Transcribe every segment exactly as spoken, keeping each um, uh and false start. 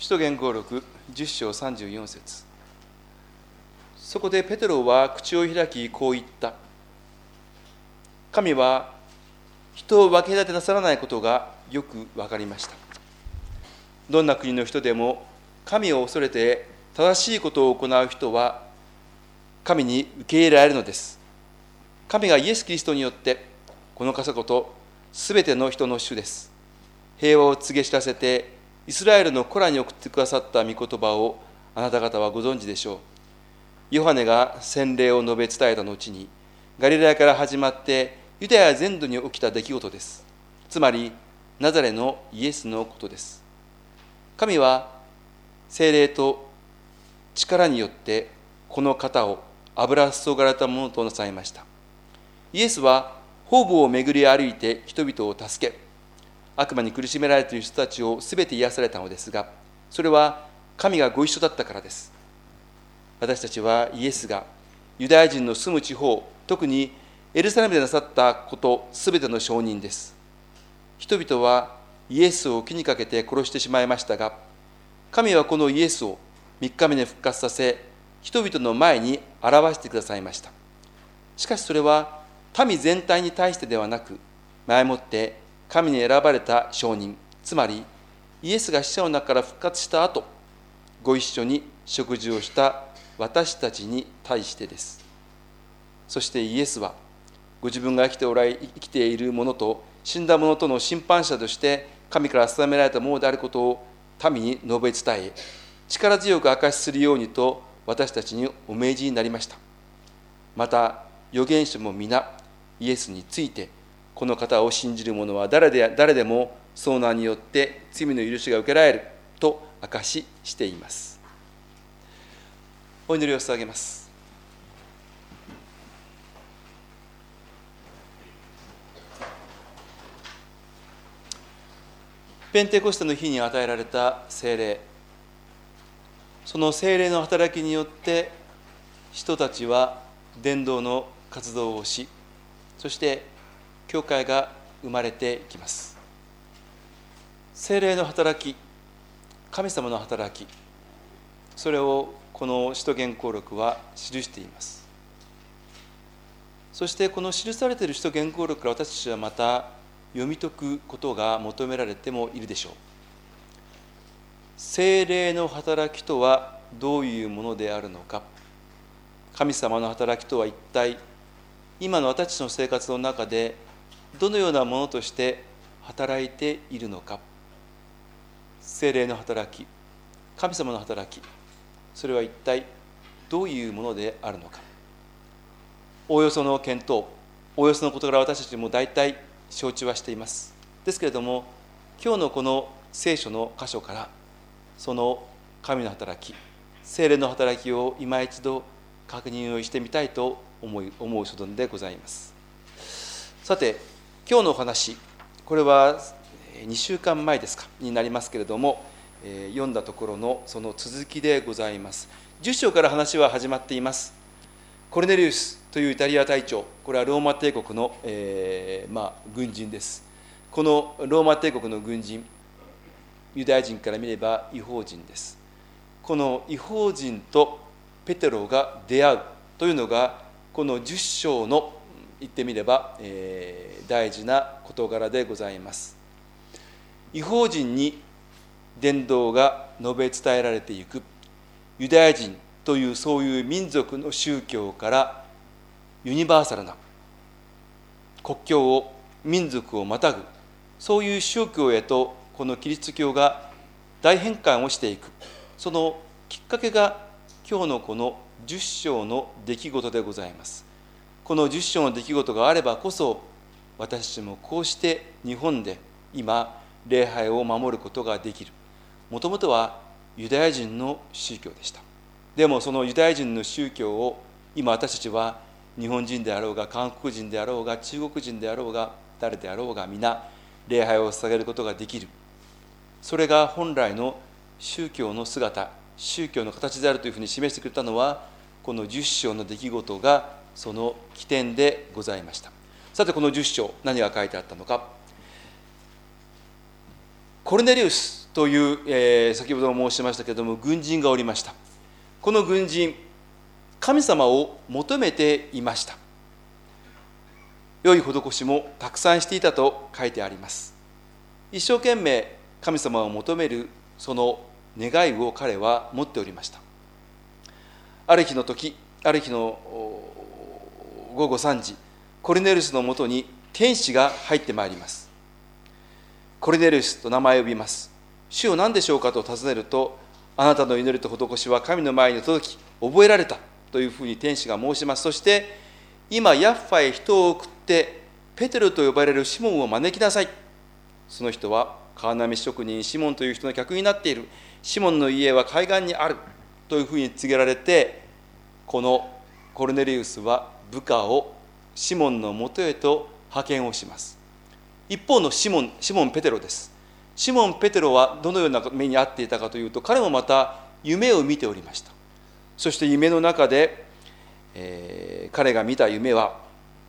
使徒言行録じゅっ章さんじゅうよん節。そこでペテロは口を開きこう言った。神は人を分け隔てなさらないことがよく分かりました。どんな国の人でも神を恐れて正しいことを行う人は神に受け入れられるのです。神がイエス・キリストによってこの笠ことすべての人の主です。平和を告げ知らせてイスラエルの子らに送ってくださった御言葉をあなた方はご存知でしょう。ヨハネが洗礼を述べ伝えた後にガリラヤから始まってユダヤ全土に起きた出来事です。つまりナザレのイエスのことです。神は聖霊と力によってこの方を油注がれたものとなさいました。イエスは方々を巡り歩いて人々を助け、悪魔に苦しめられている人たちをすべて癒されたのですが、それは神がご一緒だったからです。私たちはイエスがユダヤ人の住む地方、特にエルサレムでなさったことすべての証人です。人々はイエスを木にかけて殺してしまいましたが、神はこのイエスを三日目に復活させ、人々の前に表してくださいました。しかしそれは民全体に対してではなく、前もって神に選ばれた証人、つまりイエスが死者の中から復活した後、ご一緒に食事をした私たちに対してです。そしてイエスはご自分が生きておられ生きている者と死んだ者との審判者として神から定められたものであることを民に述べ伝え、力強く証しするようにと私たちにお命じになりました。また預言者も皆イエスについて、この方を信じる者は誰で誰でも遭難によって罪の許しが受けられると証ししています。お祈りを捧げます。ペンテコステの日に与えられた聖霊、その聖霊の働きによって人たちは伝道の活動をし、そして教会が生まれていきます。聖霊の働き、神様の働き、それをこの使徒言行録は記しています。そしてこの記されている使徒言行録から私たちはまた読み解くことが求められてもいるでしょう。聖霊の働きとはどういうものであるのか、神様の働きとは一体今の私たちの生活の中でどのようなものとして働いているのか。聖霊の働き、神様の働き、それは一体どういうものであるのか。おおよその見当、おおよそのことから私たちも大体承知はしています。ですけれども、今日のこの聖書の箇所からその神の働き、聖霊の働きを今一度確認をしてみたいと思い思う所存でございます。さて、今日のお話、これはにしゅうかんまえですかになりますけれども、えー、読んだところのその続きでございます。じゅっ章から話は始まっています。コルネリウスというイタリア隊長、これはローマ帝国の、えーまあ、軍人です。このローマ帝国の軍人、ユダヤ人から見れば異邦人です。この異邦人とペテロが出会うというのがこのじゅっ章の言ってみれば、えー、大事な事柄でございます。異邦人に伝道が述べ伝えられていく。ユダヤ人というそういう民族の宗教からユニバーサルな国境を民族をまたぐ、そういう宗教へとこのキリスト教が大変換をしていく。そのきっかけが今日のこのじゅっ章の出来事でございます。このじゅっ章の出来事があればこそ、私たちもこうして日本で今礼拝を守ることができる。もともとはユダヤ人の宗教でした。でもそのユダヤ人の宗教を今私たちは日本人であろうが韓国人であろうが中国人であろうが誰であろうが皆礼拝を捧げることができる。それが本来の宗教の姿、宗教の形であるというふうに示してくれたのは、このじゅっ章の出来事がその起点でございました。さて、このじゅっ章何が書いてあったのか。コルネリウスという、えー、先ほども申しましたけれども、軍人がおりました。この軍人、神様を求めていました。良い施しもたくさんしていたと書いてあります。一生懸命神様を求めるその願いを彼は持っておりました。ある日の時、ある日の午後さんじ、コルネリウスのもとに天使が入ってまいります。コルネリウスと名前を呼びます。主よ何でしょうかと尋ねると、あなたの祈りと施しは神の前に届き覚えられたというふうに天使が申します。そして今ヤッファへ人を送ってペテロと呼ばれるシモンを招きなさい。その人は川波職人シモンという人の客になっている。シモンの家は海岸にあるというふうに告げられて、このコルネリウスは部下をシモンのもとへと派遣をします。一方のシモン、シモン・ペテロです。シモン・ペテロはどのような目に遭っていたかというと、彼もまた夢を見ておりました。そして夢の中で、えー、彼が見た夢は、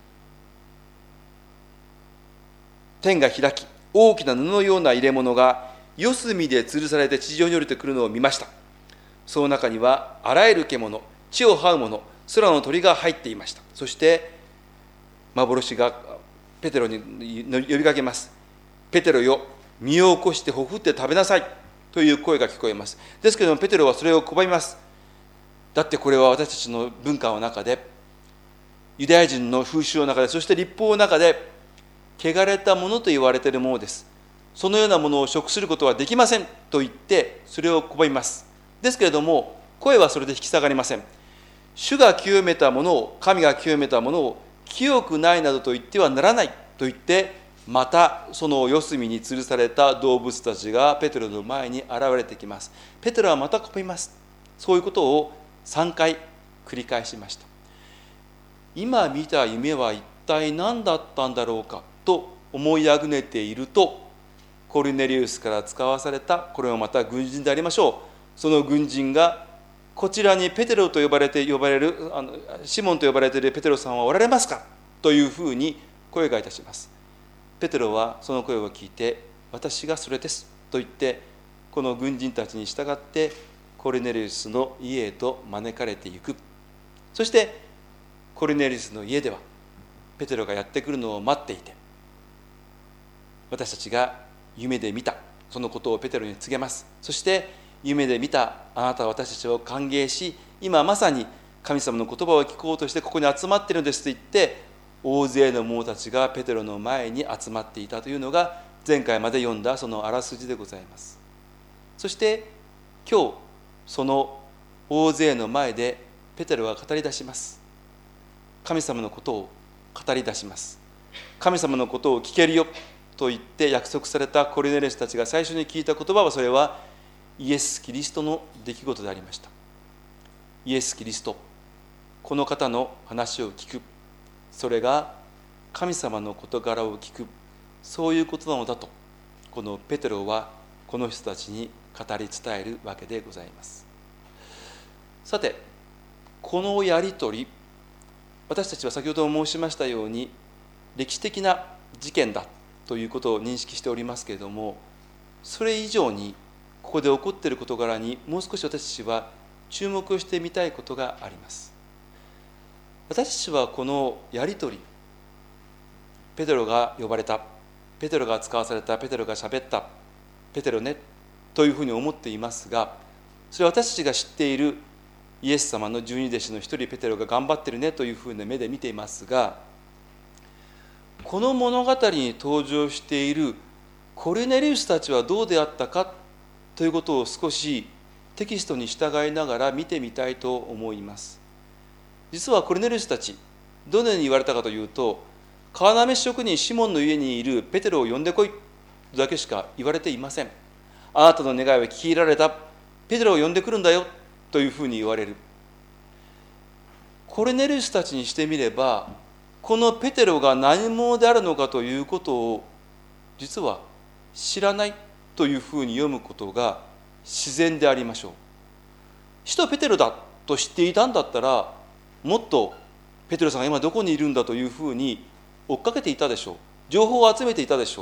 天が開き、大きな布のような入れ物が四隅で吊るされて地上に降りてくるのを見ました。その中にはあらゆる獣、地を這う者、空の鳥が入っていました。そして幻がペテロに呼びかけます。ペテロよ、身を起こしてほふって食べなさいという声が聞こえます。ですけれどもペテロはそれを拒みます。だってこれは私たちの文化の中で、ユダヤ人の風習の中で、そして律法の中で汚れたものと言われているものです。そのようなものを食することはできませんと言ってそれを拒みます。ですけれども声はそれで引き下がりません。主が清めたものを、神が清めたものを清くないなどと言ってはならないと言って、またその四隅に吊るされた動物たちがペテロの前に現れてきます。ペテロはまた拒みます。そういうことをさんかい繰り返しました。今見た夢は一体何だったんだろうかと思いあぐねていると、コルネリウスから使わされた、これもまた軍人でありましょう、その軍人が、こちらにペテロと呼ばれて呼ばれるあのシモンと呼ばれているペテロさんはおられますかというふうに声がいたします。ペテロはその声を聞いて、私がそれですと言って、この軍人たちに従ってコルネリウスの家へと招かれていく。そしてコルネリウスの家ではペテロがやってくるのを待っていて、私たちが夢で見たそのことをペテロに告げます。そして夢で見たあなたは私たちを歓迎し、今まさに神様の言葉を聞こうとしてここに集まっているのですと言って、大勢の者たちがペテロの前に集まっていたというのが前回まで読んだそのあらすじでございます。そして今日その大勢の前でペテロは語り出します。神様のことを語り出します。神様のことを聞けるよと言って約束されたコルネリウスたちが最初に聞いた言葉は、それはイエス・キリストの出来事でありました。イエス・キリスト、この方の話を聞く、それが神様の事柄を聞く、そういうことなのだと、このペテロはこの人たちに語り伝えるわけでございます。さて、このやり取り、私たちは先ほども申しましたように歴史的な事件だということを認識しておりますけれども、それ以上にここで起こっている事柄にもう少し私たちは注目してみたいことがあります。私たちはこのやり取り、ペテロが呼ばれた、ペテロが使わされた、ペテロが喋った、ペテロねというふうに思っていますが、それは私たちが知っているイエス様の十二弟子の一人ペテロが頑張ってるねというふうな目で見ていますが、この物語に登場しているコルネリウスたちはどうであったかということを少しテキストに従いながら見てみたいと思います。実はコルネリウスたち、どのように言われたかというと、川なめ職人シモンの家にいるペテロを呼んでこいとだけしか言われていません。あなたの願いは聞き入れられた、ペテロを呼んでくるんだよというふうに言われる。コルネリウスたちにしてみれば、このペテロが何者であるのかということを実は知らないというふうに読むことが自然でありましょう。使徒ペテロだと知っていたんだったら、もっとペテロさんが今どこにいるんだというふうに追っかけていたでしょう。情報を集めていたでしょう。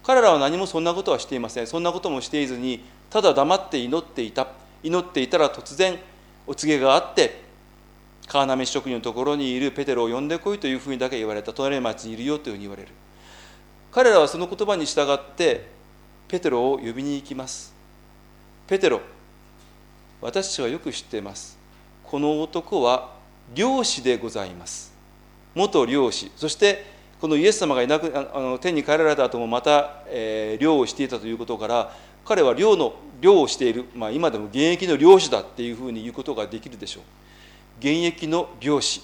彼らは何もそんなことはしていません。そんなこともしていずに、ただ黙って祈っていた。祈っていたら突然お告げがあって、川波職人のところにいるペテロを呼んでこいというふうにだけ言われた。隣町にいるよというふうに言われる。彼らはその言葉に従ってペテロを呼びに行きます。ペテロ、私たちはよく知っています。この男は漁師でございます。元漁師。そしてこのイエス様がいなくあの天に帰られた後もまた、えー、漁をしていたということから、彼は漁の漁をしている、まあ、今でも現役の漁師だっていうふうに言うことができるでしょう。現役の漁師。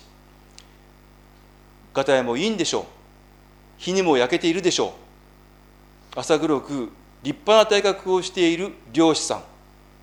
がたやもいいんでしょう。日にも焼けているでしょう。朝黒く立派な体格をしている漁師さん。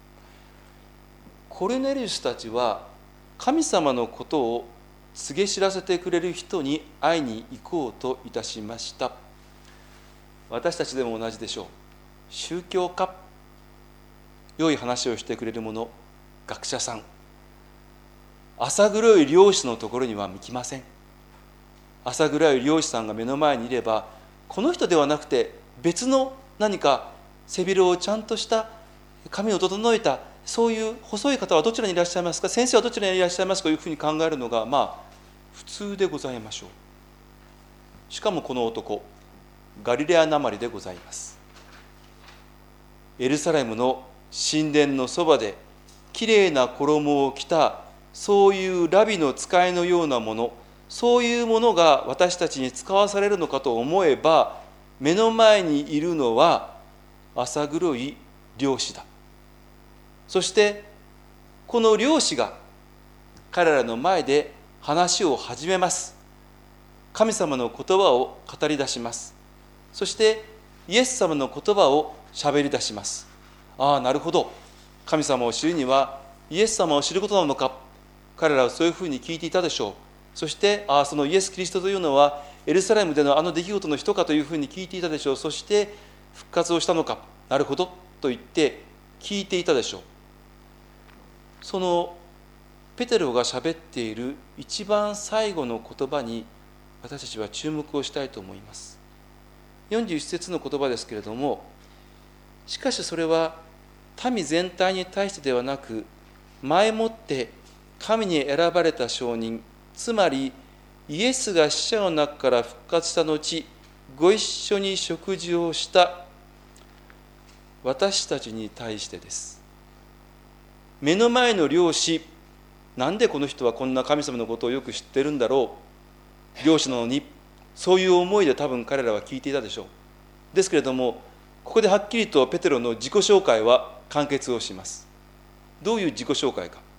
コルネリウスたちは神様のことを告げ知らせてくれる人に会いに行こうといたしました。私たちでも同じでしょう。宗教家、良い話をしてくれる者、学者さん、朝黒い漁師のところには行きません。朝黒い漁師さんが目の前にいれば、この人ではなくて別の何か背広をちゃんとした髪を整えたそういう細い方はどちらにいらっしゃいますか、先生はどちらにいらっしゃいますかというふうに考えるのがまあ普通でございましょう。しかもこの男、ガリレアなまりでございます。エルサレムの神殿のそばできれいな衣を着たそういうラビの使いのようなもの、そういうものが私たちに使わされるのかと思えば、目の前にいるのは朝黒い漁師だ。そしてこの漁師が彼らの前で話を始めます。神様の言葉を語り出します。そしてイエス様の言葉を喋り出します。ああ、なるほど。神様を知るにはイエス様を知ることなのか。彼らはそういうふうに聞いていたでしょう。そしてああ、そのイエス・キリストというのはエルサレムでのあの出来事の人かというふうに聞いていたでしょう。そして復活をしたのか。なるほどと言って聞いていたでしょう。そのペテロが喋っている一番最後の言葉に私たちは注目をしたいと思います。よんじゅういち節の言葉ですけれども、しかしそれは民全体に対してではなく、前もって神に選ばれた証人、つまりイエスが死者の中から復活した後、ご一緒に食事をした私たちに対してです。目の前の漁師、なんでこの人はこんな神様のことをよく知ってるんだろう、漁師なのに、そういう思いで多分彼らは聞いていたでしょう。ですけれども、ここではっきりとペテロの自己紹介は完結をします。どういう自己紹介か。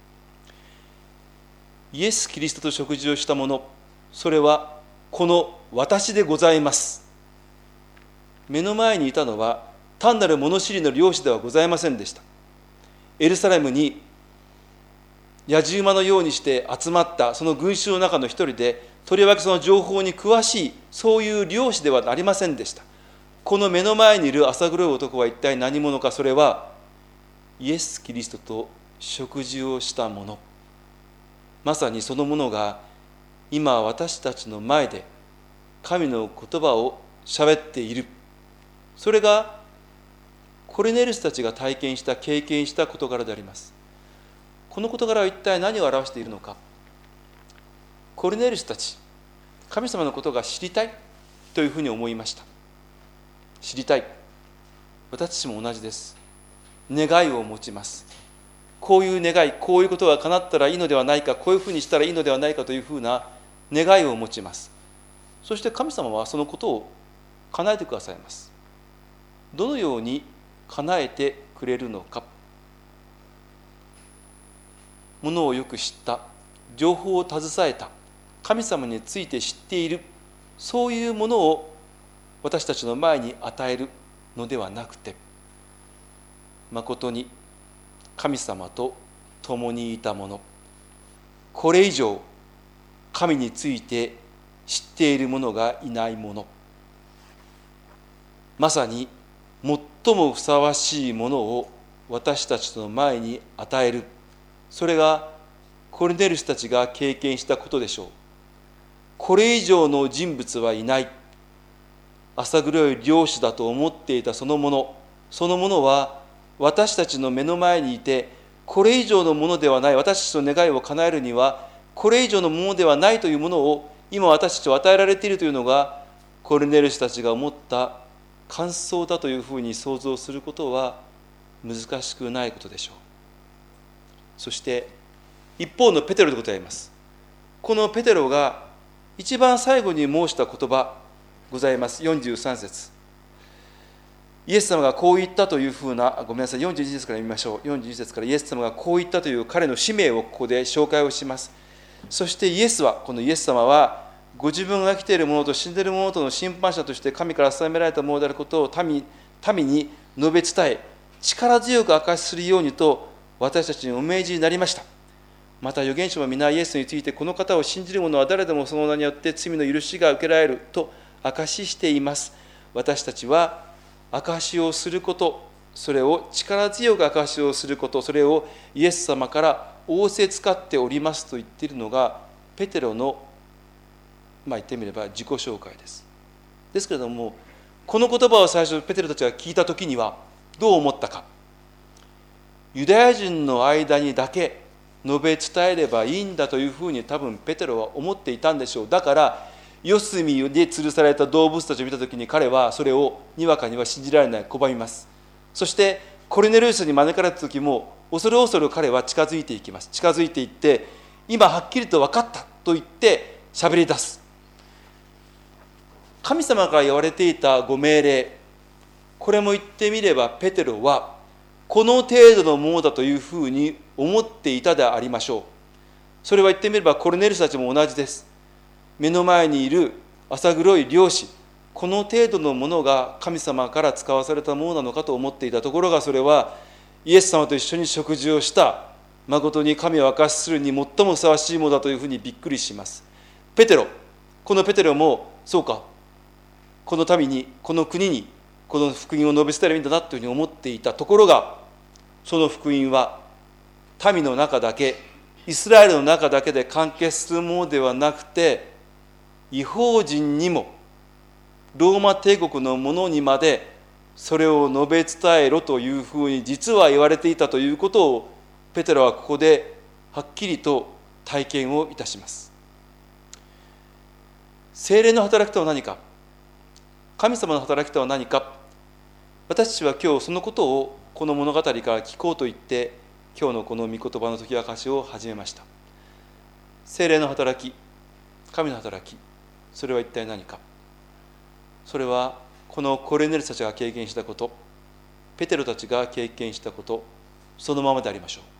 イエス・キリストと食事をした者、それはこの私でございます。目の前にいたのは単なる物知りの漁師ではございませんでした。エルサレムに野じ馬のようにして集まったその群衆の中の一人で、とりわけその情報に詳しいそういう漁師ではありませんでした。この目の前にいる浅黒い男は一体何者か。それはイエス・キリストと食事をした者、まさにその者が今私たちの前で神の言葉を喋っている。それがコルネリウスたちが体験した経験した事柄であります。この事柄は一体何を表しているのか。コルネリウスたち、神様のことが知りたいというふうに思いました。知りたい。私たちも同じです。願いを持ちます。こういう願い、こういうことが叶ったらいいのではないか、こういうふうにしたらいいのではないかというふうな願いを持ちます。そして神様はそのことを叶えてくださいます。どのように叶えてくれるのか。ものをよく知った、情報を携えた、神様について知っている、そういうものを私たちの前に与えるのではなくて、まことに神様と共にいたもの、これ以上神について知っている者がいないもの、まさに最もふさわしいものを私たちの前に与える。それがコルネリウスたちが経験したことでしょう。これ以上の人物はいない。 浅黒い漁師だと思っていたそのもの、そのものは私たちの目の前にいて、これ以上のものではない、私たちの願いを叶えるにはこれ以上のものではないというものを今私たちは与えられているというのが、コルネリウスたちが思った感想だというふうに想像することは難しくないことでしょう。そして一方のペテロでございます。このペテロが一番最後に申した言葉ございます。よんじゅうさん節、イエス様がこう言ったというふうな、ごめんなさい、よんじゅうに節から見ましょう。よんじゅうに節からイエス様がこう言ったという彼の使命をここで紹介をします。そしてイエスは、このイエス様はご自分が生きている者と死んでいる者との審判者として神から定められたものであることを民、民に述べ伝え、力強く証しするようにと私たちにお命じになりました。また預言者も皆イエスについて、この方を信じる者は誰でもその名によって罪の許しが受けられると証ししています。私たちは証しをすること、それを力強く証しをすること、それをイエス様から仰せつかっておりますと言っているのがペテロの、まあ言ってみれば自己紹介です。ですけれども、この言葉を最初ペテロたちが聞いた時にはどう思ったか。ユダヤ人の間にだけ述べ伝えればいいんだというふうに多分ペテロは思っていたんでしょう。だから四隅で吊るされた動物たちを見た時に彼はそれをにわかには信じられない、拒みます。そしてコルネリウスに招かれた時も恐る恐る彼は近づいていきます。近づいていって、今はっきりと分かったと言って喋り出す。神様から言われていたご命令、これも言ってみればペテロはこの程度のものだというふうに思っていたでありましょう。それは言ってみればコルネリウスたちも同じです。目の前にいる浅黒い漁師、この程度のものが神様から使わされたものなのかと思っていたところが、それはイエス様と一緒に食事をした誠に神を証しするに最もふさわしいものだというふうにびっくりします。ペテロ、このペテロもそうか、この民に、この国にこの福音を述べ伝えればいいんだなというふうに思っていたところが、その福音は民の中だけ、イスラエルの中だけで完結するものではなくて、異邦人にもローマ帝国の者にまでそれを述べ伝えろというふうに実は言われていたということをペテロはここではっきりと体験をいたします。聖霊の働きとは何か、神様の働きとは何か、私たちは今日そのことをこの物語から聞こうと言って今日のこの御言葉の解き明かしを始めました。聖霊の働き、神の働き、それは一体何か。それはこのコルネリウスたちが経験したこと、ペテロたちが経験したこと、そのままでありましょう。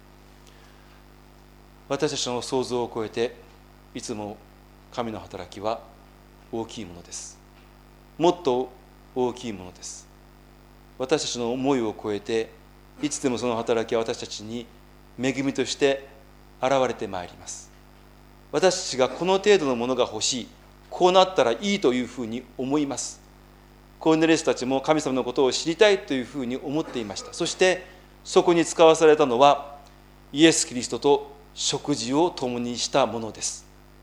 私たちの想像を超えていつも神の働きは大きいものです。もっと大きいものです。私たちの思いを超えていつでもその働きは私たちに恵みとして現れてまいります。私たちがこの程度のものが欲しい、こうなったらいいというふうに思います。コルネリウスたちも神様のことを知りたいというふうに思っていました。そしてそこに使わされたのはイエス・キリストと食事を共にしたものです。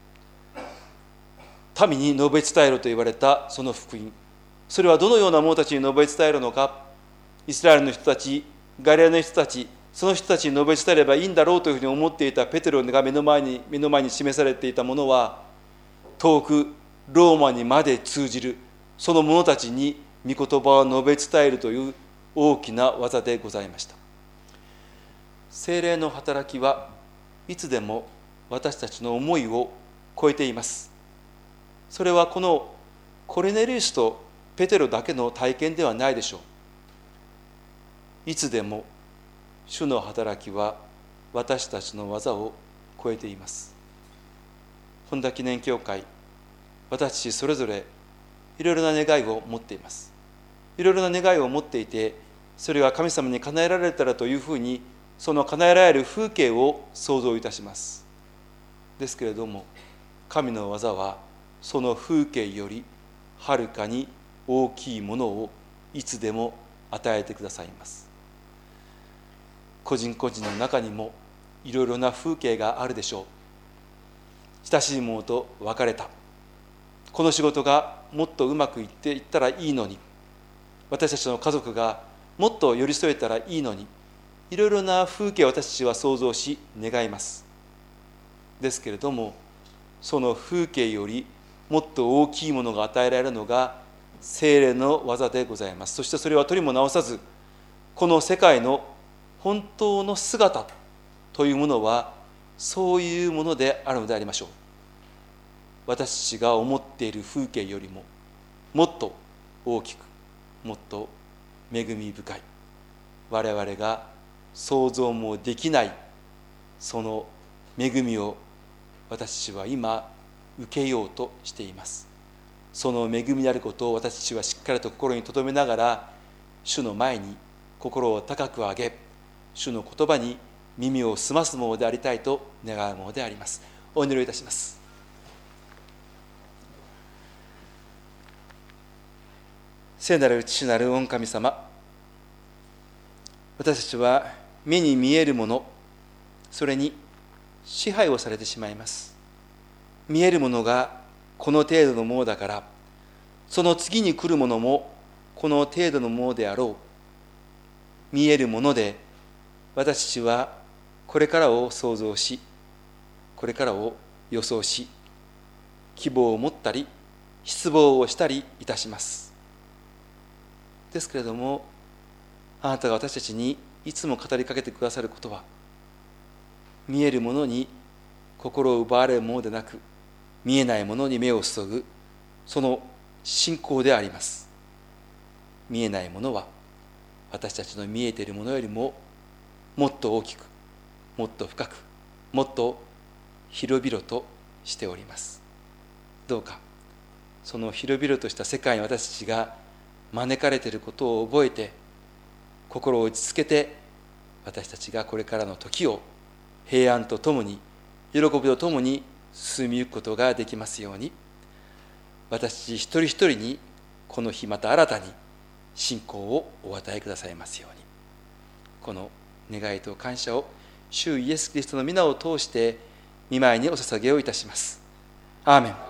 民に述べ伝えろと言われたその福音、それはどのような者たちに述べ伝えるのか。イスラエルの人たち、ガリラヤの人たち、その人たちに述べ伝えればいいんだろうというふうに思っていたペテロが目の前に目の前に示されていたものは、遠くローマにまで通じるその者たちに御言葉を述べ伝えるという大きな技でございました。聖霊の働きはいつでも私たちの思いを超えています。それはこのコルネリウスとペテロだけの体験ではないでしょう。いつでも主の働きは私たちの技を超えています。本田記念教会、私たちそれぞれいろいろな願いを持っています。いろいろな願いを持っていて、それが神様に叶えられたらというふうに、その叶えられる風景を想像いたします。ですけれども、神の技はその風景よりはるかに大きいものをいつでも与えてくださいます。個人個人の中にもいろいろな風景があるでしょう。親しい者と別れた。この仕事がもっとうまくいっていったらいいのに、私たちの家族がもっと寄り添えたらいいのに、いろいろな風景を私たちは想像し願います。ですけれども、その風景よりもっと大きいものが与えられるのが聖霊の技でございます。そしてそれは取りも直さず、この世界の本当の姿というものはそういうものであるのでありましょう。私たちが思っている風景よりももっと大きく、もっと恵み深い、我々が想像もできないその恵みを私たちは今受けようとしています。その恵みであることを私たちはしっかりと心に留めながら、主の前に心を高く上げ、主の言葉に耳を澄ますものでありたいと願うものであります。お祈りをいたします。聖なる父なる御神様、私たちは目に見えるもの、それに支配をされてしまいます。見えるものがこの程度のものだから、その次に来るものもこの程度のものであろう。見えるもので私たちはこれからを想像し、これからを予想し、希望を持ったり失望をしたりいたします。ですけれども、あなたが私たちにいつも語りかけてくださることは、見えるものに心を奪われるものでなく、見えないものに目を注ぐその信仰であります。見えないものは私たちの見えているものよりももっと大きく、もっと深く、もっと広々としております。どうかその広々とした世界に私たちが招かれていることを覚えて、心を落ち着けて、私たちがこれからの時を平安とともに、喜びとともに進みゆくことができますように、私一人一人にこの日また新たに信仰をお与えくださいますように。この願いと感謝を主イエス・キリストの皆を通して御前にお捧げをいたします。アーメン。